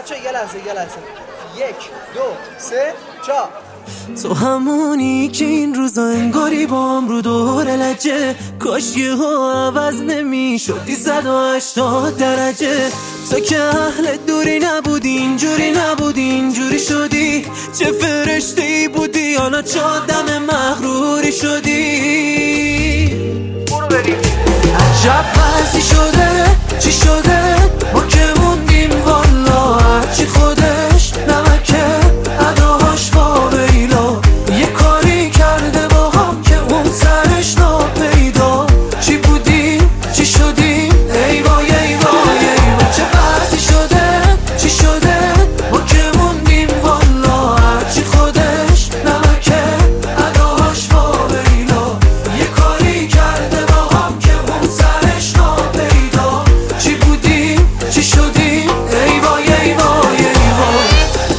بچه یه لحظه 1 2 3 4. تو همونی که این روزا انگاری با هم رو دور لجه، کاش یه ها عوض نمی شدی 180 درجه. تو که اهل دوری نبودی، اینجوری نبودی، اینجوری شدی. چه فرشته‌ای بودی، حالا چه آدم مغروری شدی. برو بریم. عجب وضعی شده، چی شده؟ ما که موندیم والا، هرچی خودش نمکه اداهاش واویلا. یه کاری کرده با هم که اون سرش ناپیدا. چی بودیم، چی شدیم، ای وای ای وای ای وای. چه وضعی شده، چی شده؟ ما که موندیم والا، هرچی خودش نمکه اداهاش واویلا. یه کاری کرده با هم که اون سرش ناپیدا. چی بودیم، چی شدیم، ای وای ای وای ای وای.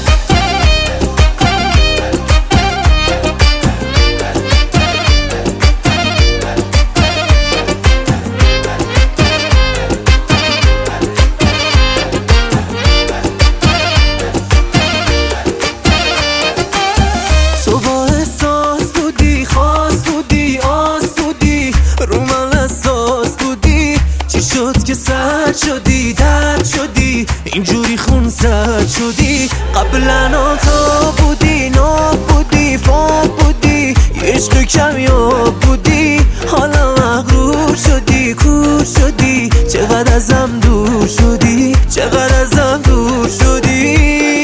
تو با احساس بودی، خاص بودی، آس بودی، رو من اساس بودی. چی شد که سرد شدی، درد شدی، اینجوری خون سرد شدی. قبلا تا بودی، ناب بودی، فاب بودی، یه عشق کمیاب بودی. حالا مغرور شدی، کور شدی، چقدر ازم دور شدی، چقدر ازم دور شدی.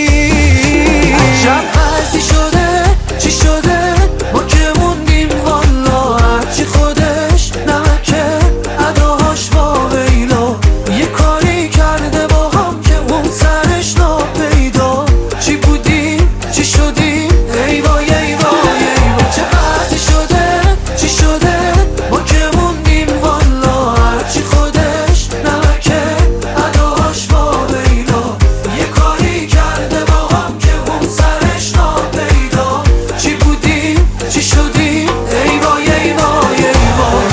عجب وضعی شده، چی شده؟ ما که موندیم والا، هرچی خودش نمکه اداهاش واویلا. یه کاری کرده با هم که اون سرش ناپیدا. چی بودیم، چی شدیم، ای وای ای وای ای وای. چه وضعی شده، چی شده؟ ما که موندیم والا، هرچی خودش نمکه اداهاش واویلا. یه کاری کرده با هم که اون سرش ناپیدا. چی بودیم، چی شدیم، ای وای ای وای ای وای.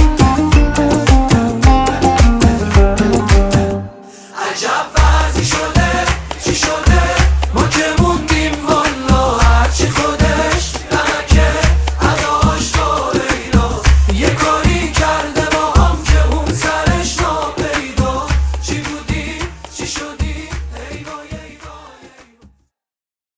عجب وضعی شده.